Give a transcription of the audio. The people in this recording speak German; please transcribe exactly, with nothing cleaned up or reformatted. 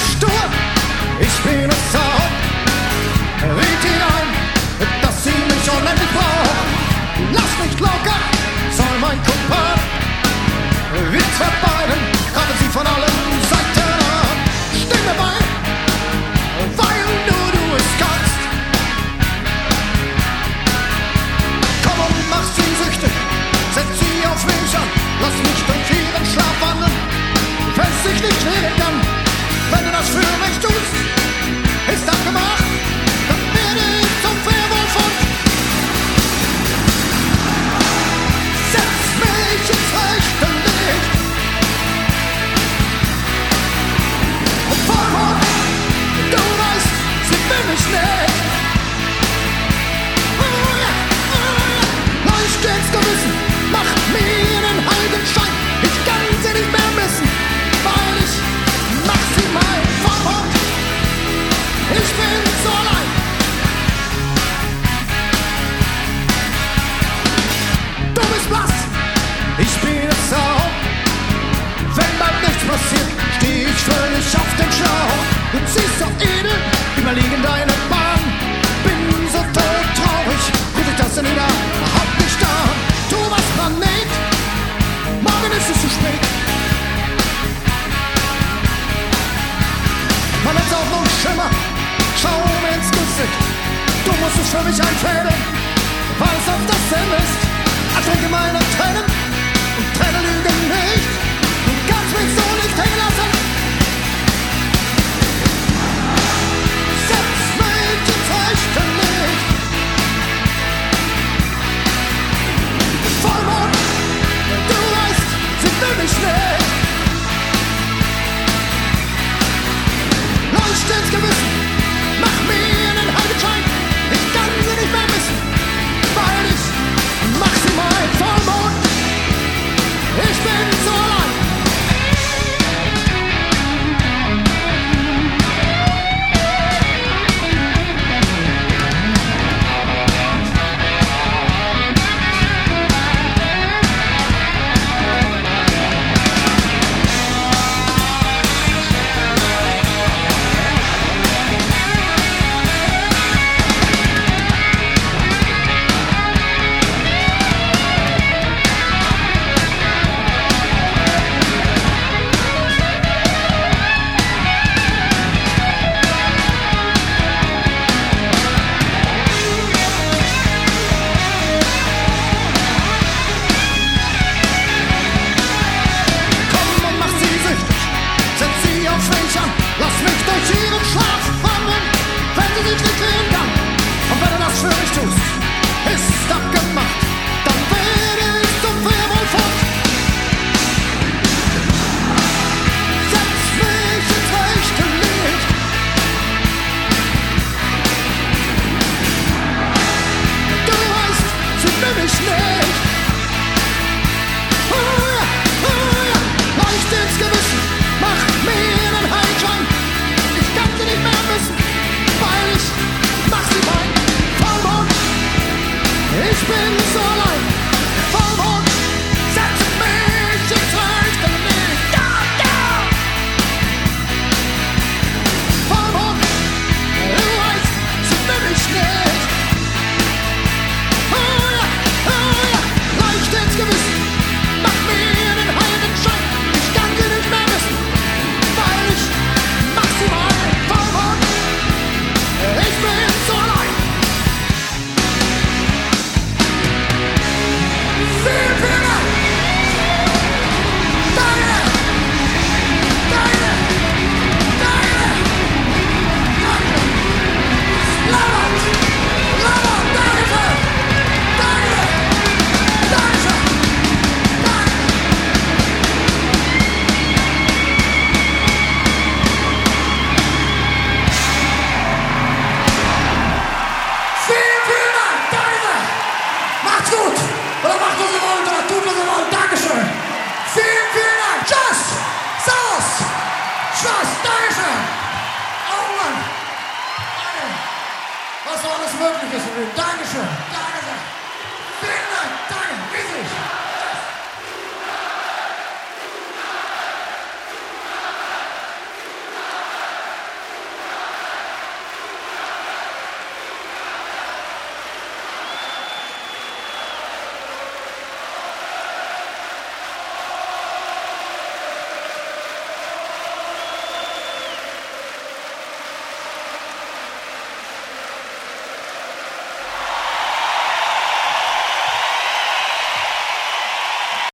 stur, ich bin es auch. Red ihr ein, dass sie mich unendlich braucht. Lass mich locker, soll mein Kumpan. Wir zwei beiden haben sie von allen Seiten an. Steh mir bei, weil nur du es kannst. Komm und mach sie süchtig, setz sie auf mich an. Lass mich durch ihren Schlaf wandeln, wenn's sich nicht reden kann. Wenn du das für mich tust, ist das gemacht. Dann werde ich zum Werwolf und setz mich ins rechte Licht. Und Vollmond, du weißt, sie will mich nicht. Oh ja, oh ja. Leucht ins Gewissen, mach mir einen Heiligenschein. Ich kann sie nicht mehr missen, weil ich maximal Vollmond. Ich bin so allein. Du bist blass, ich bin es auch. Wenn bald nichts passiert, steh ich völlig auf dem Schlauch. Du ziehst so edel, überliegen deine Bahn. Bin so todtraurig, ruf ich das denn überhaupt nicht an. Tu was, Planet, morgen ist es zu spät. Mein letzter Hoffnungsschimmer, schau mir ins Gesicht. Du musst es für mich einfädeln, weil es auf das Ende ist. Ertrinke meine Tränen und Tränen lügen nicht. Du kannst mich so nicht hängen lassen. Setz mich ins rechte Licht. Vollmond, du weißt, sie will mich nicht. Leucht ins Gewissen, mach mir einen Heiligenschein. Ich kann sie nicht mehr missen, weil ich maximal Vollmond. Ich bin so allein. Was so alles möglich ist. Dankeschön. Danke.